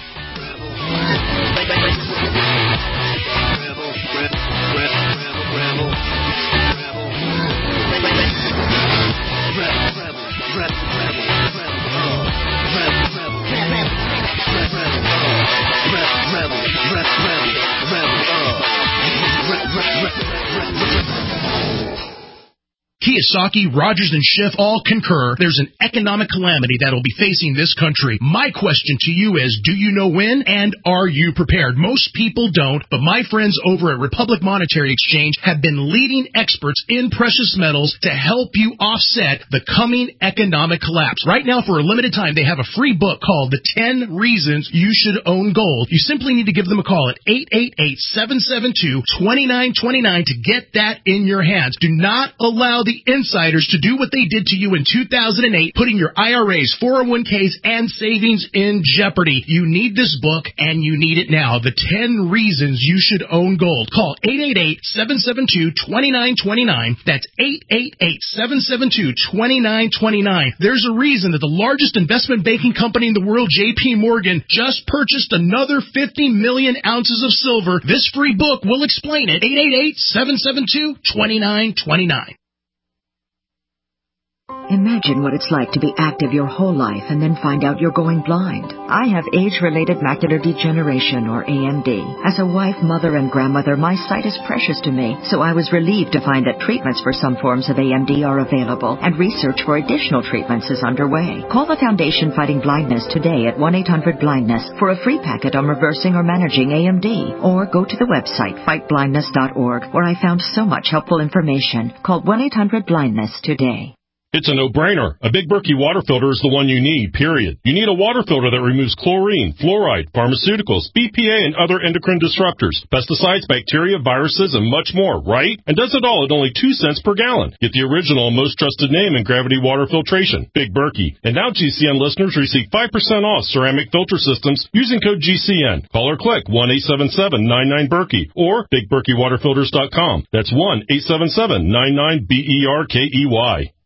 [SPEAKER 21] Kiyosaki, Rogers, and Schiff all concur there's an economic calamity that will be facing this country. My question to you is, do you know when, and are you prepared? Most people don't, but my friends over at Republic Monetary Exchange have been leading experts in precious metals to help you offset the coming economic collapse. Right now, for a limited time, they have a free book called The 10 Reasons You Should Own Gold. You simply need to give them a call at 888-772-2929 to get that in your hands. Do not allow the insiders to do what they did to you in 2008, putting your IRAs, 401ks, and savings in jeopardy. You need this book, and you need it now. The 10 Reasons You Should Own Gold. Call 888-772-2929. That's 888-772-2929. There's a reason that the largest investment banking company in the world, J.P. Morgan, just purchased another 50 million ounces of silver. This free book will explain it. 888-772-2929.
[SPEAKER 1] Imagine what it's like to be active your whole life and then find out you're going blind. I have age-related macular degeneration, or AMD. As a wife, mother, and grandmother, my sight is precious to me, so I was relieved to find that treatments for some forms of AMD are available, and research for additional treatments is underway. Call the Foundation Fighting Blindness today at 1-800-BLINDNESS for a free packet on reversing or managing AMD, or go to the website fightblindness.org, where I found so much helpful information. Call 1-800-BLINDNESS today.
[SPEAKER 22] It's a no-brainer. A Big Berkey water filter is the one you need, period. You need a water filter that removes chlorine, fluoride, pharmaceuticals, BPA, and other endocrine disruptors, pesticides, bacteria, viruses, and much more, right? And does it all at only 2 cents per gallon. Get the original and most trusted name in gravity water filtration, Big Berkey. And now GCN listeners receive 5% off ceramic filter systems using code GCN. Call or click 1-877-99-BERKEY or BigBerkeyWaterFilters.com. That's 1-877-99-BERKEY.